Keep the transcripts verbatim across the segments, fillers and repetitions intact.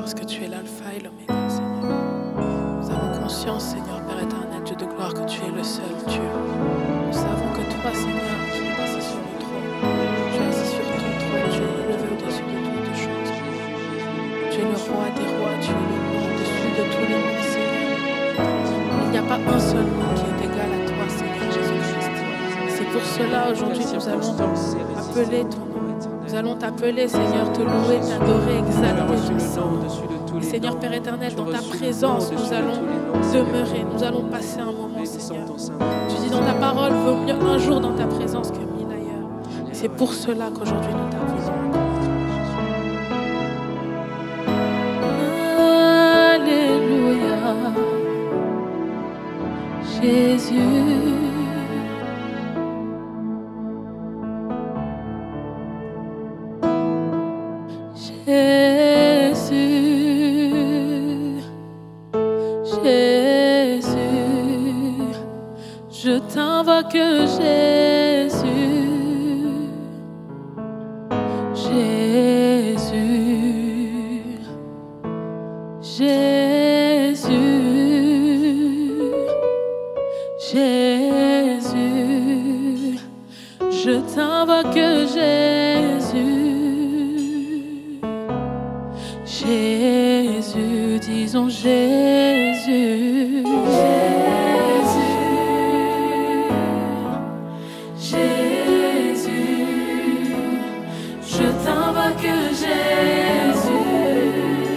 parce que tu es l'alpha et l'oméga, Seigneur. Nous avons conscience, Seigneur, Père éternel, Dieu de gloire, que tu es le seul Dieu. Nous savons que toi, Seigneur, tu es assis sur le trône. Tu es assis sur ton trône, tu es élevé au-dessus de toutes choses. Tu es le roi des rois, tu es le roi au-dessus de tous les noms, Seigneur. Il n'y a pas un seul nom qui est égal à toi, Seigneur Jésus-Christ. C'est pour cela, aujourd'hui, nous allons appeler ton nom. Nous allons t'appeler, Seigneur, te louer, t'adorer, exalter ton sang. Et Seigneur, Père éternel, dans ta présence, nous allons demeurer, nous allons passer un moment, Seigneur. Tu dis dans ta parole, vaut mieux un jour dans ta présence que mille ailleurs. Et c'est pour cela qu'aujourd'hui nous t'appelons. Alléluia, Jésus. Jésus, Jésus, je t'invoque Jésus, Jésus, Jésus, Jésus, je t'invoque Jésus. Jésus, disons Jésus. Jésus, Jésus, je t'invoque Jésus.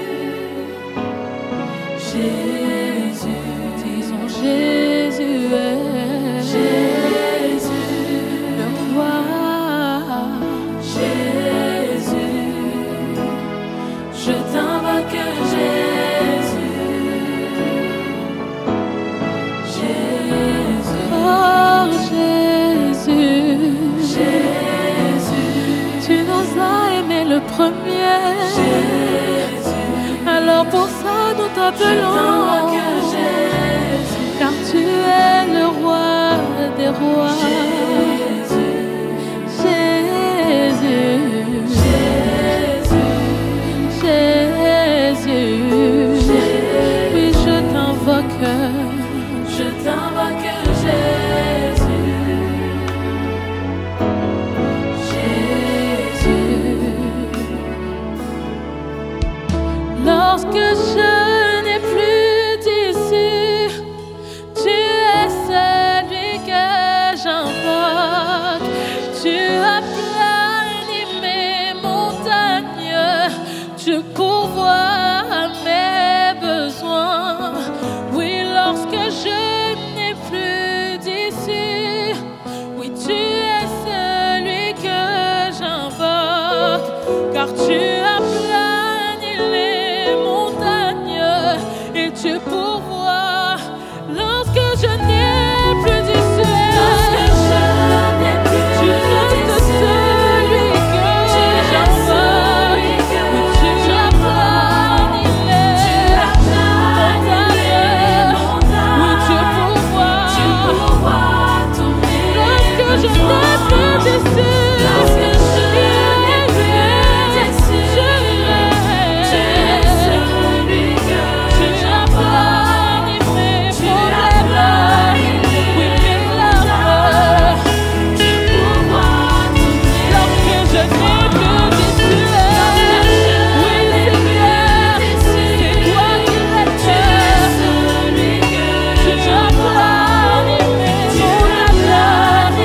Jésus, disons Jésus. Jésus, le roi. Jésus, je t'invoque Jésus, Jésus, oh Jésus, Jésus, tu nous as aimés le premier, Jésus, alors pour ça nous t'appelons, car tu es le roi des rois, Jésus, Jésus, Jésus, oui je t'invoque, je t'invoque Jésus, Jésus. Lorsque je n'ai plus d'issue, tu es celui que j'invoque, tu as plani mes montagnes, tu pourvois mes besoins. Oui, lorsque je n'ai plus d'issue, oui, tu es celui que j'invoque, car tu as plani les montagnes et tu pourvois. Lorsque je n'ai plus d'issue, lorsque je n'ai plus tu restes celui que j'invoque. Je n'ai plus d'issue, lorsque je n'ai plus d'issue, tu es celui que tu as plani mes problèmes, oui mes larmes, tu pourvois tous mes. Lorsque je n'ai plus d'issue, oui Seigneur, c'est toi qui l'es, celui que tu as plani mes problèmes.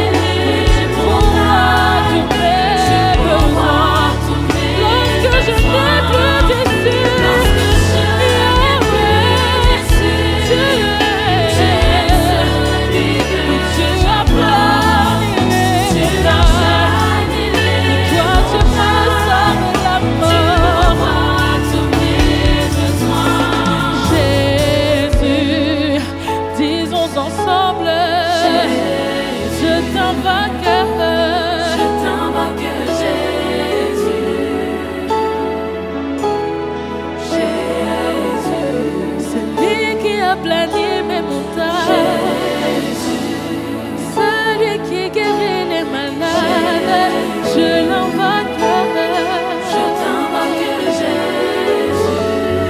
Plani mes montagnes, celui qui guérit les malades, je l'invoque, je t'invoque Jésus.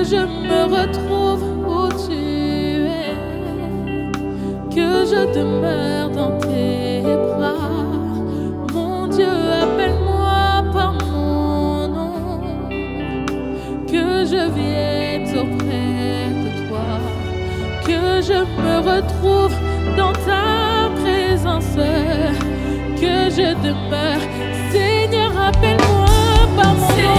je me retrouve où tu es, que je demeure dans tes bras. Mon Dieu, appelle-moi par mon nom, que je vienne auprès de toi, que je me retrouve dans ta présence, que je demeure. Seigneur, appelle-moi par mon nom.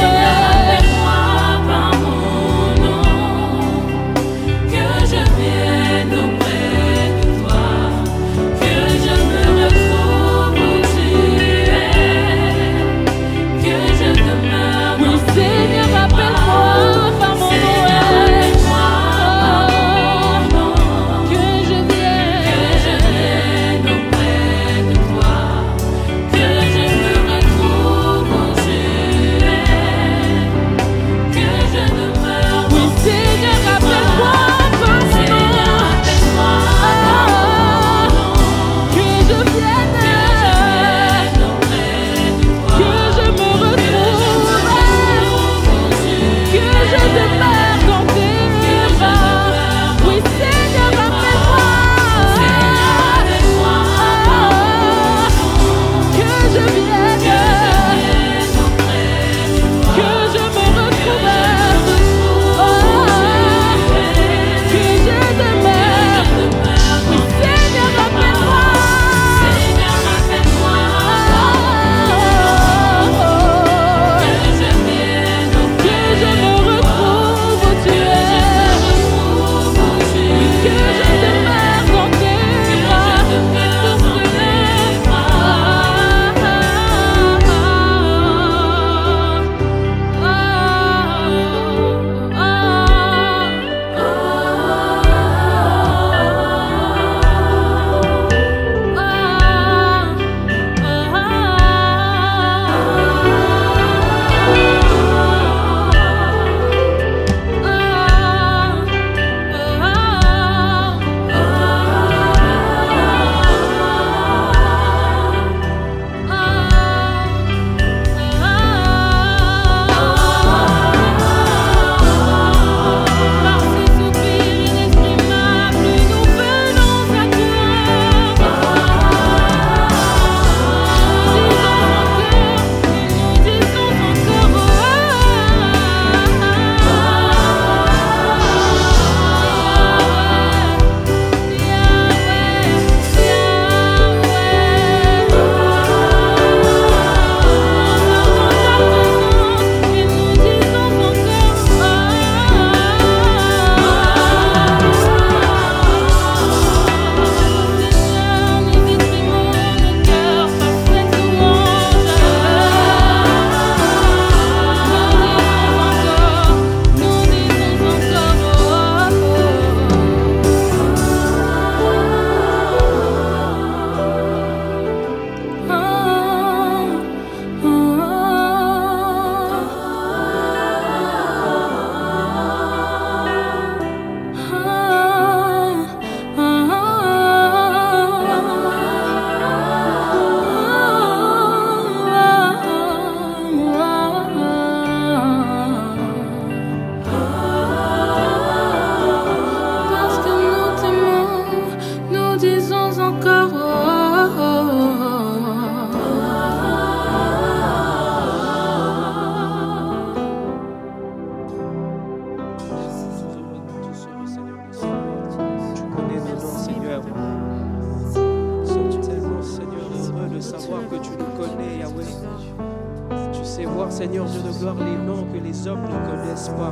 Seigneur Dieu de gloire, les noms que les hommes ne connaissent pas.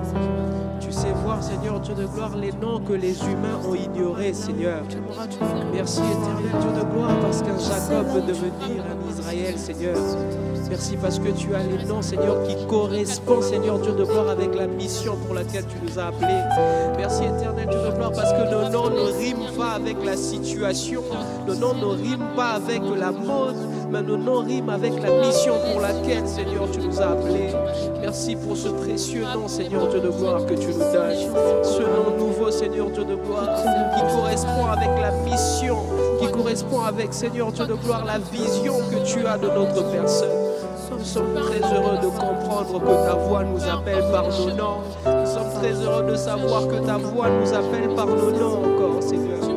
Tu sais voir, Seigneur Dieu de gloire, les noms que les humains ont ignorés, Seigneur. Merci, éternel Dieu de gloire, parce qu'un Jacob veut devenir un Israël, Seigneur. Merci parce que tu as les noms, Seigneur, qui correspondent, Seigneur Dieu de gloire, avec la mission pour laquelle tu nous as appelés. Merci, éternel Dieu de gloire, parce que nos noms ne riment pas avec la situation, nos noms ne riment pas avec la mode, mais nos noms riment avec la mission pour laquelle, Seigneur, tu nous as appelés. Merci pour ce précieux nom, Seigneur Dieu de gloire, que tu nous donnes. Ce nom nouveau, Seigneur Dieu de gloire, qui correspond avec la mission, qui correspond avec, Seigneur Dieu de gloire, la vision que tu as de notre personne. Nous sommes très heureux de comprendre que ta voix nous appelle par nos noms. Nous sommes très heureux de savoir que ta voix nous appelle par nos noms encore, Seigneur.